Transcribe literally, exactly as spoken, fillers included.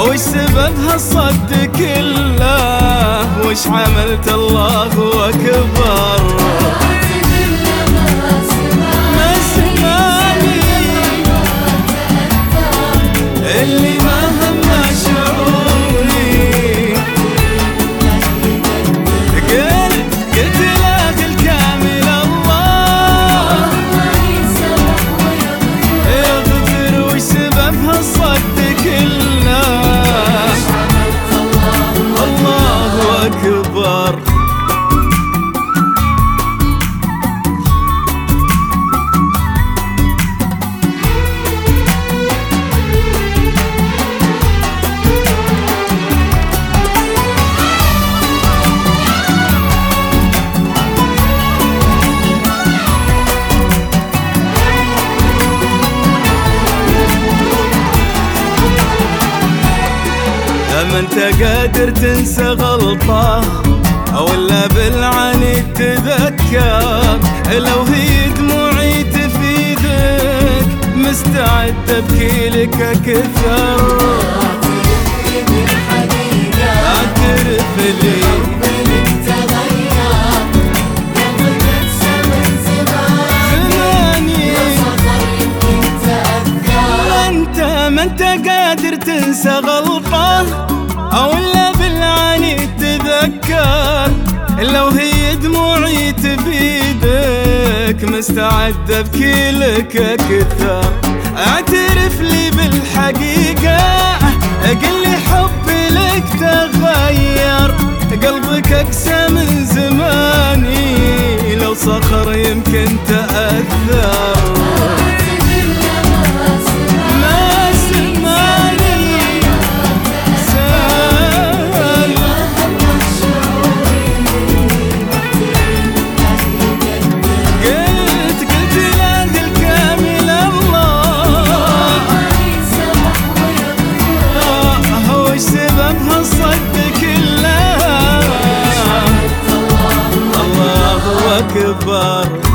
وش سبب هالصد كله؟ وش عملت الله أكبر؟ ما سمعني اللي ما هم شعوري، قلت قلت له الكامل الله يغفر. وش سبب هالصد كله؟ الله أكبر. ما انت قادر تنسى غلطة ولا بالعنيد تذكر، لو هي دموعي تفيدك مستعد ابكي لك اكثر. اعترف لي ما انت قادر تنسى غلطة ولا بالعاني تذكر، لو هي دموعي تفيدك مستعد ابكي لك اكثر. اعترف لي بالحقيقة، قل لي حبي لك تغير، قلبك اقسى من زماني لو صخر يمكن تأثر. الله أكبر.